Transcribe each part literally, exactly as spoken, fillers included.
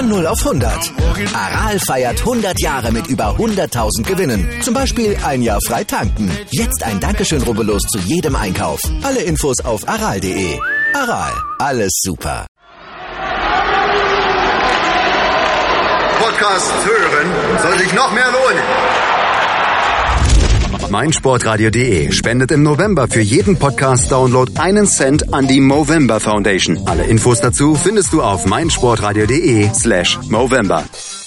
Von null auf hundert. Aral feiert hundert Jahre mit über hunderttausend Gewinnen. Zum Beispiel ein Jahr frei tanken. Jetzt ein Dankeschön, rubbellos zu jedem Einkauf. Alle Infos auf aral punkt de. Aral, alles super. Podcast hören soll sich noch mehr lohnen. meinsportradio punkt de spendet im November für jeden Podcast-Download einen Cent an die Movember Foundation. Alle Infos dazu findest du auf meinsportradio punkt de slash Movember.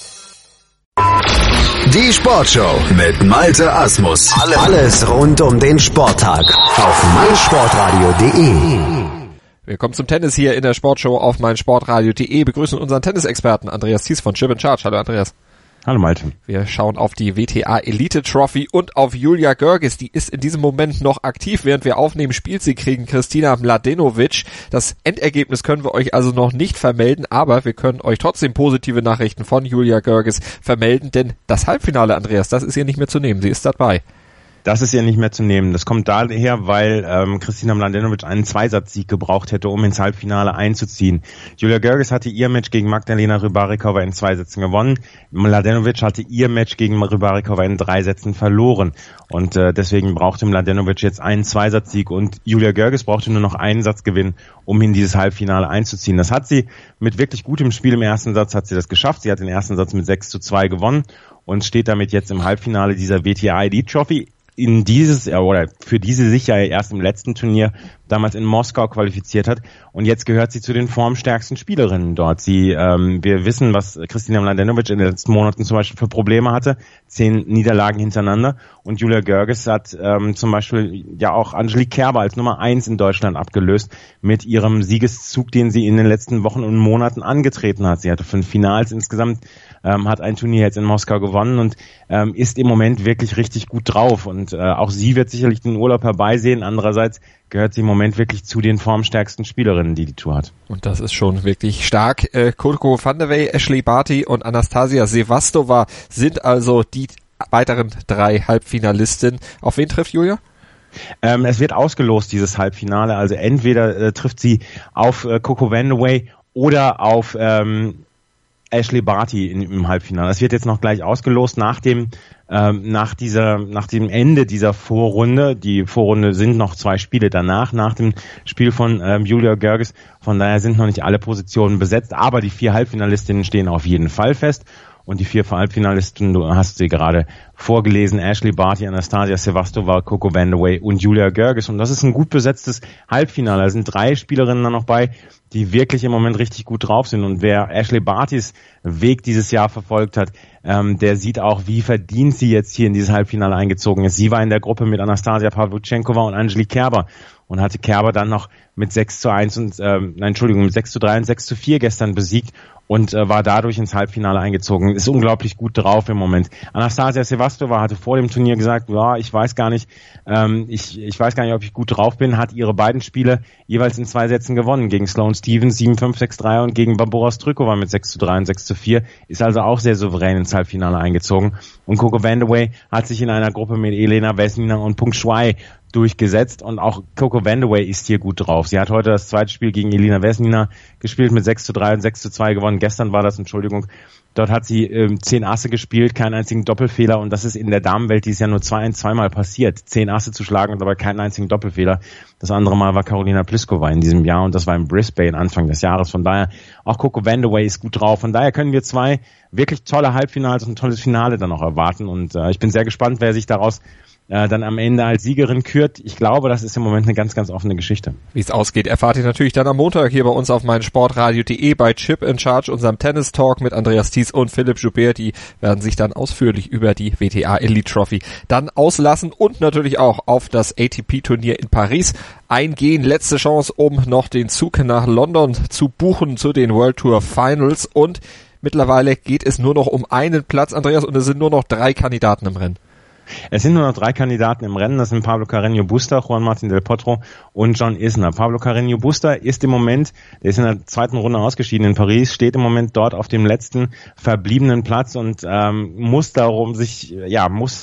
Die Sportshow mit Malte Asmus. Alles rund um den Sporttag auf meinsportradio punkt de. Willkommen zum Tennis hier in der Sportshow auf meinsportradio punkt de. Begrüßen unseren Tennisexperten Andreas Thies von Chip in Charge. Hallo Andreas. Hallo Malte. Wir schauen auf die W T A Elite Trophy und auf Julia Görges. Die ist in diesem Moment noch aktiv. Während wir aufnehmen, spielt sie gegen Kristina Mladenovic. Das Endergebnis können wir euch also noch nicht vermelden, aber wir können euch trotzdem positive Nachrichten von Julia Görges vermelden, denn das Halbfinale, Andreas, das ist ihr nicht mehr zu nehmen. Sie ist dabei. Das ist ja nicht mehr zu nehmen. Das kommt daher, weil ähm, Kristina Mladenovic einen Zweisatzsieg gebraucht hätte, um ins Halbfinale einzuziehen. Julia Görges hatte ihr Match gegen Magdalena Rybarikova in zwei Sätzen gewonnen. Mladenovic hatte ihr Match gegen Rybarikova in drei Sätzen verloren. Und äh, deswegen brauchte Mladenovic jetzt einen Zweisatzsieg und Julia Görges brauchte nur noch einen Satzgewinn, um in dieses Halbfinale einzuziehen. Das hat sie mit wirklich gutem Spiel im ersten Satz hat sie das geschafft. Sie hat den ersten Satz mit sechs zu zwei gewonnen und steht damit jetzt im Halbfinale dieser W T A Elite Trophy. In dieses, oder für diese sich ja erst im letzten Turnier damals in Moskau qualifiziert hat. Und jetzt gehört sie zu den formstärksten Spielerinnen dort. Sie, ähm, wir wissen, was Kristina Mladenovic in den letzten Monaten zum Beispiel für Probleme hatte. Zehn Niederlagen hintereinander. Und Julia Görges hat ähm, zum Beispiel ja auch Angelique Kerber als Nummer eins in Deutschland abgelöst mit ihrem Siegeszug, den sie in den letzten Wochen und Monaten angetreten hat. Sie hatte fünf Finals insgesamt, ähm, hat ein Turnier jetzt in Moskau gewonnen und ähm, ist im Moment wirklich richtig gut drauf. Und äh, auch sie wird sicherlich den Urlaub herbeisehen. Andererseits gehört sie im Moment wirklich zu den formstärksten Spielerinnen, die die Tour hat. Und das ist schon wirklich stark. Äh, Coco van der Wey, Ashley Barty und Anastasia Sevastova sind also die weiteren drei Halbfinalistinnen. Auf wen trifft Julia? Ähm, es wird ausgelost, dieses Halbfinale. Also entweder äh, trifft sie auf äh, Coco van der Wey oder auf ähm, Ashley Barty in, im Halbfinale. Das wird jetzt noch gleich ausgelost nach dem ähm, nach dieser nach dem Ende dieser Vorrunde. Die Vorrunde sind noch zwei Spiele danach, nach dem Spiel von ähm, Julia Görges. Von daher sind noch nicht alle Positionen besetzt, aber die vier Halbfinalistinnen stehen auf jeden Fall fest. Und die vier Halbfinalisten, du hast sie gerade vorgelesen, Ashley Barty, Anastasia Sevastova, Coco van der Wey und Julia Görges. Und das ist ein gut besetztes Halbfinale. Da sind drei Spielerinnen da noch bei, die wirklich im Moment richtig gut drauf sind. Und wer Ashley Bartys Weg dieses Jahr verfolgt hat, ähm, der sieht auch, wie verdient sie jetzt hier in dieses Halbfinale eingezogen ist. Sie war in der Gruppe mit Anastasia Pavlyuchenkova und Angelique Kerber und hatte Kerber dann noch mit sechs zu eins und, ähm, nein, Entschuldigung, mit sechs zu drei und sechs zu vier gestern besiegt und äh, war dadurch ins Halbfinale eingezogen. Ist unglaublich gut drauf im Moment. Anastasia Sevastova hatte vor dem Turnier gesagt, ja, ich weiß gar nicht, ähm, ich, ich weiß gar nicht, ob ich gut drauf bin, hat ihre beiden Spiele jeweils in zwei Sätzen gewonnen. Gegen Sloane Stephens sieben fünf, sechs drei und gegen Barbora Strykova mit sechs zu drei und sechs zu vier. Ist also auch sehr souverän ins Halbfinale eingezogen. Und Coco van der Wey hat sich in einer Gruppe mit Elena Vesnina und Peng Shuai durchgesetzt und auch Coco van der Wey ist hier gut drauf. Sie hat heute das zweite Spiel gegen Elina Vesnina gespielt mit sechs zu drei und sechs zu zwei gewonnen. Gestern war das, Entschuldigung, dort hat sie ähm, zehn Asse gespielt, keinen einzigen Doppelfehler und das ist in der Damenwelt dieses Jahr nur zwei, ein, zweimal passiert. Zehn Asse zu schlagen und dabei keinen einzigen Doppelfehler. Das andere Mal war Karolina Pliskova in diesem Jahr und das war in Brisbane Anfang des Jahres. Von daher, auch Coco van der Wey ist gut drauf. Von daher können wir zwei wirklich tolle Halbfinals und ein tolles Finale dann noch erwarten und äh, ich bin sehr gespannt, wer sich daraus äh, dann am Ende als Siegerin kürt. Ich glaube, das ist im Moment eine ganz, ganz offene Geschichte. Wie es ausgeht, erfahrt ihr natürlich dann am Montag hier bei uns auf meinsportradio punkt de bei Chip in Charge, unserem Tennis-Talk mit Andreas Thies und Philipp Joubert. Die werden sich dann ausführlich über die W T A Elite Trophy dann auslassen und natürlich auch auf das A T P-Turnier in Paris eingehen. Letzte Chance, um noch den Zug nach London zu buchen zu den World Tour Finals und mittlerweile geht es nur noch um einen Platz, Andreas, und es sind nur noch drei Kandidaten im Rennen. Es sind nur noch drei Kandidaten im Rennen, das sind Pablo Carreño Busta, Juan Martín del Potro und John Isner. Pablo Carreño Busta ist im Moment, der ist in der zweiten Runde ausgeschieden in Paris, steht im Moment dort auf dem letzten verbliebenen Platz und ähm, muss darum sich, ja, muss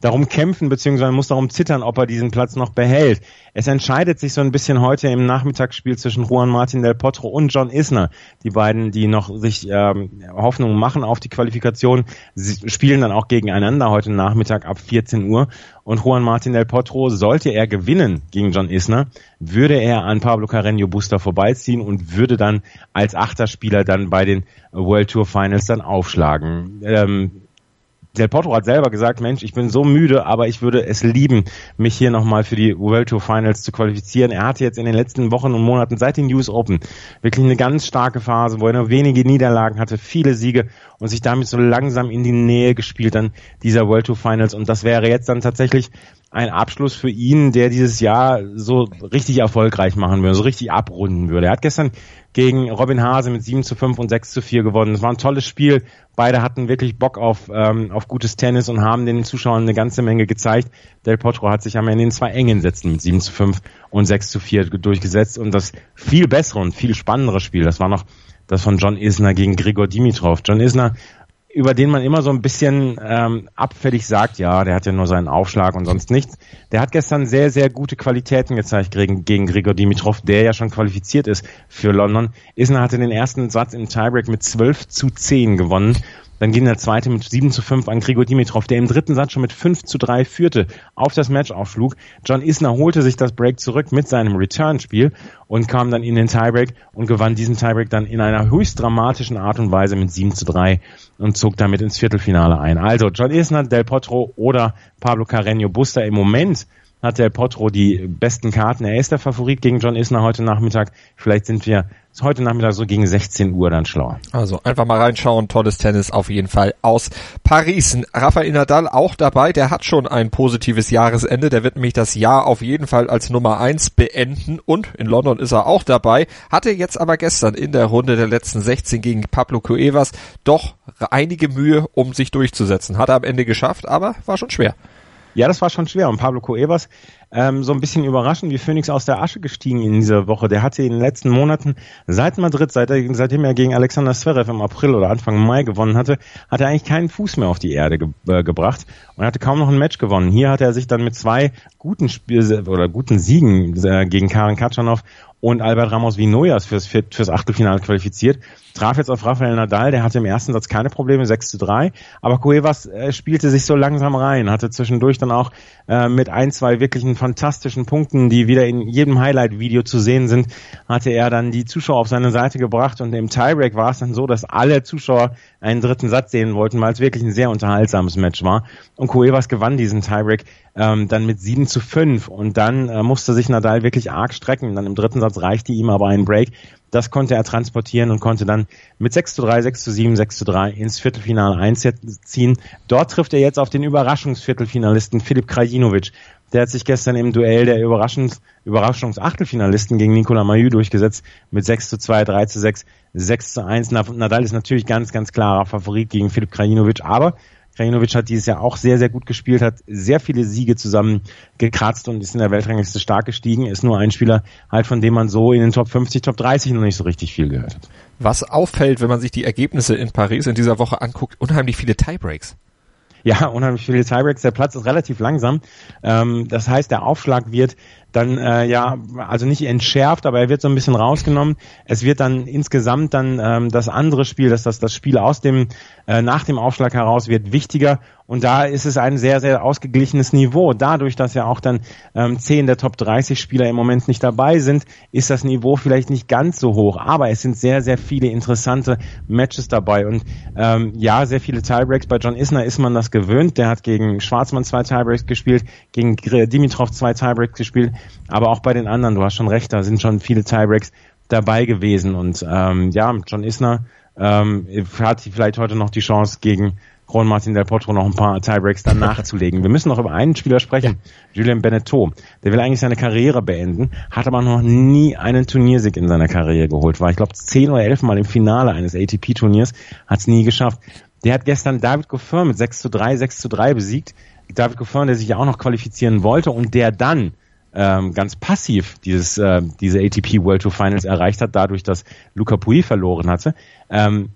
darum kämpfen, beziehungsweise muss darum zittern, ob er diesen Platz noch behält. Es entscheidet sich so ein bisschen heute im Nachmittagsspiel zwischen Juan Martín del Potro und John Isner. Die beiden, die noch sich ähm, Hoffnungen machen auf die Qualifikation, sie spielen dann auch gegeneinander heute Nachmittag ab vierzehn Uhr. Und Juan Martín del Potro, sollte er gewinnen gegen John Isner, würde er an Pablo Carreño Busta vorbeiziehen und würde dann als achter Spieler dann bei den World Tour Finals dann aufschlagen. Ähm, Del Potro hat selber gesagt, Mensch, ich bin so müde, aber ich würde es lieben, mich hier nochmal für die World Tour Finals zu qualifizieren. Er hatte jetzt in den letzten Wochen und Monaten seit den U S Open wirklich eine ganz starke Phase, wo er nur wenige Niederlagen hatte, viele Siege und sich damit so langsam in die Nähe gespielt an dieser World Tour Finals. Und das wäre jetzt dann tatsächlich ein Abschluss für ihn, der dieses Jahr so richtig erfolgreich machen würde, so richtig abrunden würde. Er hat gestern gegen Robin Haase mit sieben zu fünf und sechs zu vier gewonnen. Es war ein tolles Spiel. Beide hatten wirklich Bock auf ähm, auf gutes Tennis und haben den Zuschauern eine ganze Menge gezeigt. Del Potro hat sich am Ende in zwei engen Sätzen mit sieben zu fünf und sechs zu vier durchgesetzt. Und das viel bessere und viel spannendere Spiel, das war noch das von John Isner gegen Grigor Dimitrov. John Isner, über den man immer so ein bisschen ähm, abfällig sagt, ja, der hat ja nur seinen Aufschlag und sonst nichts. Der hat gestern sehr, sehr gute Qualitäten gezeigt gegen, gegen Grigor Dimitrov, der ja schon qualifiziert ist für London. Isner hatte den ersten Satz im Tiebreak mit zwölf zu zehn gewonnen. Dann ging der zweite mit sieben zu fünf an Grigor Dimitrov, der im dritten Satz schon mit fünf zu drei führte, auf das Match aufschlug. John Isner holte sich das Break zurück mit seinem Return-Spiel und kam dann in den Tiebreak und gewann diesen Tiebreak dann in einer höchst dramatischen Art und Weise mit sieben zu drei und zog damit ins Viertelfinale ein. Also John Isner, Del Potro oder Pablo Carreño Busta. Im Moment hat Del Potro die besten Karten. Er ist der Favorit gegen John Isner heute Nachmittag. Vielleicht sind wir heute Nachmittag so gegen sechzehn Uhr dann schlauer. Also einfach mal reinschauen. Tolles Tennis auf jeden Fall aus Paris. Rafael Nadal auch dabei. Der hat schon ein positives Jahresende. Der wird nämlich das Jahr auf jeden Fall als Nummer eins beenden. Und in London ist er auch dabei. Hatte jetzt aber gestern in der Runde der letzten sechzehn gegen Pablo Cuevas doch einige Mühe, um sich durchzusetzen. Hat er am Ende geschafft, aber war schon schwer. Ja, das war schon schwer. Und Pablo Cuevas, ähm, so ein bisschen überraschend, wie Phönix aus der Asche gestiegen in dieser Woche. Der hatte in den letzten Monaten seit Madrid, seit er, seitdem er gegen Alexander Zverev im April oder Anfang Mai gewonnen hatte, hat er eigentlich keinen Fuß mehr auf die Erde ge- äh, gebracht und hatte kaum noch ein Match gewonnen. Hier hat er sich dann mit zwei guten Spiel- oder guten Siegen äh, gegen Karen Khachanov und Albert Ramos Vinoyas fürs, fürs Achtelfinale qualifiziert. Traf jetzt auf Rafael Nadal, der hatte im ersten Satz keine Probleme, sechs zu drei, aber Cuevas äh, spielte sich so langsam rein, hatte zwischendurch dann auch äh, mit ein, zwei wirklichen fantastischen Punkten, die wieder in jedem Highlight-Video zu sehen sind, hatte er dann die Zuschauer auf seine Seite gebracht und im Tiebreak war es dann so, dass alle Zuschauer einen dritten Satz sehen wollten, weil es wirklich ein sehr unterhaltsames Match war und Cuevas gewann diesen Tiebreak ähm, dann mit sieben zu fünf und dann äh, musste sich Nadal wirklich arg strecken, dann im dritten Satz reichte ihm aber ein Break. Das konnte er transportieren und konnte dann mit sechs zu drei, sechs zu sieben, sechs zu drei ins Viertelfinale einziehen. Dort trifft er jetzt auf den Überraschungsviertelfinalisten Filip Krajinovic. Der hat sich gestern im Duell der Überraschungs- Überraschungsachtelfinalisten gegen Nicolas Mahut durchgesetzt mit sechs zu zwei, drei zu sechs, sechs zu eins. Nadal ist natürlich ganz, ganz klarer Favorit gegen Filip Krajinovic, aber Krajinovic hat dieses Jahr auch sehr, sehr gut gespielt, hat sehr viele Siege zusammen gekratzt und ist in der Weltrangliste stark gestiegen. Ist nur ein Spieler, halt von dem man so in den Top fünfzig, Top dreißig noch nicht so richtig viel gehört hat. Was auffällt, wenn man sich die Ergebnisse in Paris in dieser Woche anguckt, unheimlich viele Tiebreaks. Ja, unheimlich viele Tiebreaks. Der Platz ist relativ langsam. Ähm, das heißt, der Aufschlag wird dann äh, ja, also nicht entschärft, aber er wird so ein bisschen rausgenommen. Es wird dann insgesamt dann ähm, das andere Spiel, das das das Spiel aus dem äh, nach dem Aufschlag heraus wird wichtiger und da ist es ein sehr sehr ausgeglichenes Niveau. Dadurch, dass ja auch dann ähm, zehn der Top dreißig Spieler im Moment nicht dabei sind, ist das Niveau vielleicht nicht ganz so hoch, aber es sind sehr sehr viele interessante Matches dabei und ähm, ja, sehr viele Tiebreaks. Bei John Isner ist man das gewöhnt. Der hat gegen Schwarzmann zwei Tiebreaks gespielt, gegen Dimitrov zwei Tiebreaks gespielt. Aber auch bei den anderen, du hast schon recht, da sind schon viele Tiebreaks dabei gewesen. Und ähm, ja, John Isner ähm, hat vielleicht heute noch die Chance, gegen Juan Martín del Potro noch ein paar Tiebreaks dann nachzulegen. Wir müssen noch über einen Spieler sprechen, ja. Julien Benneteau. Der will eigentlich seine Karriere beenden, hat aber noch nie einen Turniersieg in seiner Karriere geholt. War, ich glaube, zehn oder elf Mal im Finale eines A T P-Turniers, hat es nie geschafft. Der hat gestern David Goffin mit sechs zu drei, sechs zu drei besiegt. David Goffin, der sich ja auch noch qualifizieren wollte und der dann ähm, ganz passiv dieses äh, diese A T P World Tour Finals erreicht hat, dadurch, dass Luca Pouille verloren hatte. Ähm,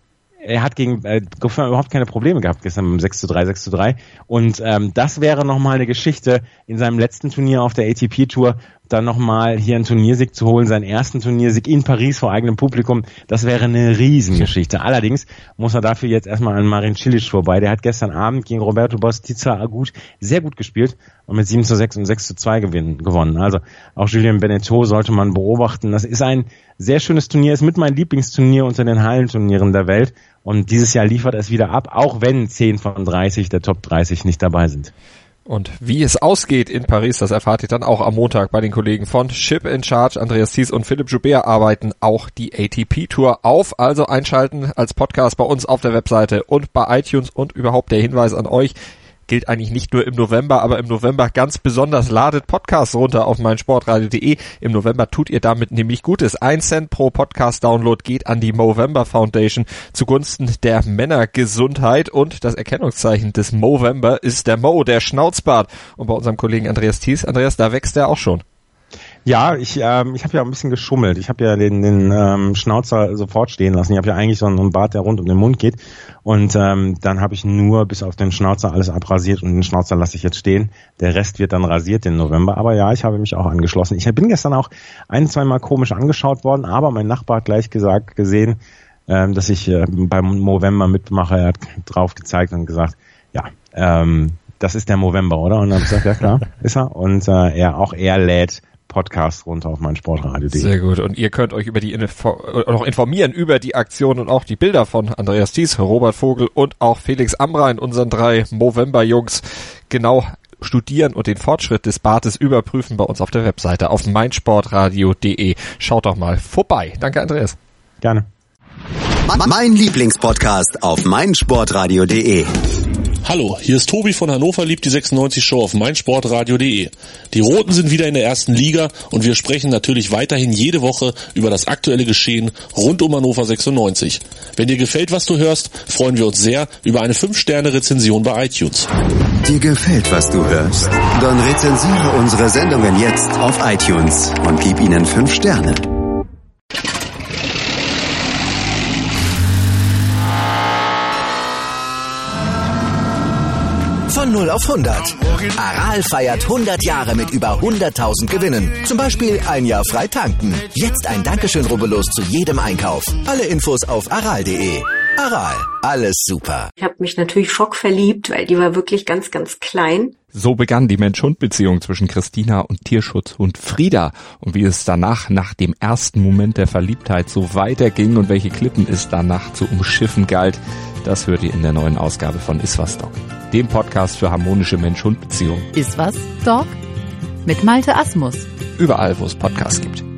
er hat gegen äh, Goffin überhaupt keine Probleme gehabt gestern beim sechs zu drei, sechs zu drei. Und ähm, das wäre nochmal eine Geschichte in seinem letzten Turnier auf der A T P-Tour, dann nochmal hier einen Turniersieg zu holen, seinen ersten Turniersieg in Paris vor eigenem Publikum, das wäre eine Riesengeschichte. Allerdings muss er dafür jetzt erstmal an Marin Cilic vorbei. Der hat gestern Abend gegen Roberto Bautista Agut sehr gut gespielt und mit sieben zu sechs und sechs zu zwei gewinnen, gewonnen. Also auch Julien Benneteau sollte man beobachten. Das ist ein sehr schönes Turnier, ist mit mein Lieblingsturnier unter den Hallenturnieren der Welt. Und dieses Jahr liefert es wieder ab, auch wenn zehn von dreißig der Top dreißig nicht dabei sind. Und wie es ausgeht in Paris, das erfahrt ihr dann auch am Montag bei den Kollegen von Chip in Charge. Andreas Thies und Philipp Joubert arbeiten auch die A T P-Tour auf. Also einschalten als Podcast bei uns auf der Webseite und bei iTunes. Und überhaupt der Hinweis an euch, gilt eigentlich nicht nur im November, aber im November ganz besonders. Ladet Podcasts runter auf meinsportradio punkt de. Im November tut ihr damit nämlich Gutes. Ein Cent pro Podcast-Download geht an die Movember Foundation zugunsten der Männergesundheit. Und das Erkennungszeichen des Movember ist der Mo, der Schnauzbart. Und bei unserem Kollegen Andreas Thies, Andreas, da wächst er auch schon. Ja, ich ähm, ich habe ja ein bisschen geschummelt. Ich habe ja den den ähm, Schnauzer sofort stehen lassen. Ich habe ja eigentlich so einen Bart, der rund um den Mund geht. Und ähm, dann habe ich nur bis auf den Schnauzer alles abrasiert und den Schnauzer lasse ich jetzt stehen. Der Rest wird dann rasiert im November. Aber ja, ich habe mich auch angeschlossen. Ich bin gestern auch ein, zwei Mal komisch angeschaut worden, aber mein Nachbar hat gleich gesagt, gesehen, ähm, dass ich äh, beim Movember mitmache. Er hat drauf gezeigt und gesagt, ja, ähm, das ist der Movember, oder? Und dann habe ich gesagt, ja klar, ist er. Und äh, er auch er lädt Podcast runter auf meinsportradio punkt de. Sehr gut. Und ihr könnt euch über die Info noch informieren über die Aktion und auch die Bilder von Andreas Thies, Robert Vogel und auch Felix Amrain, unseren drei Movember-Jungs, genau studieren und den Fortschritt des Bartes überprüfen bei uns auf der Webseite auf meinsportradio punkt de. Schaut doch mal vorbei. Danke, Andreas. Gerne. Mein Lieblingspodcast auf meinsportradio punkt de. Hallo, hier ist Tobi von Hannover liebt die sechsundneunzig Show auf meinsportradio punkt de. Die Roten sind wieder in der ersten Liga und wir sprechen natürlich weiterhin jede Woche über das aktuelle Geschehen rund um Hannover sechsundneunzig. Wenn dir gefällt, was du hörst, freuen wir uns sehr über eine fünf Sterne Rezension bei iTunes. Dir gefällt, was du hörst? Dann rezensiere unsere Sendungen jetzt auf iTunes und gib ihnen fünf Sterne. Von null auf hundert. Aral feiert hundert Jahre mit über hunderttausend Gewinnen. Zum Beispiel ein Jahr frei tanken. Jetzt ein Dankeschön, rubbellos zu jedem Einkauf. Alle Infos auf aral punkt de. Aral, alles super. Ich habe mich natürlich schockverliebt, weil die war wirklich ganz, ganz klein. So begann die Mensch-Hund-Beziehung zwischen Christina und Tierschutzhund Frieda. Und wie es danach, nach dem ersten Moment der Verliebtheit, so weiterging und welche Klippen es danach zu umschiffen galt, das hört ihr in der neuen Ausgabe von Iswas Dog, dem Podcast für harmonische Mensch-Hund-Beziehungen. Iswas Dog? Mit Malte Asmus. Überall, wo es Podcasts gibt.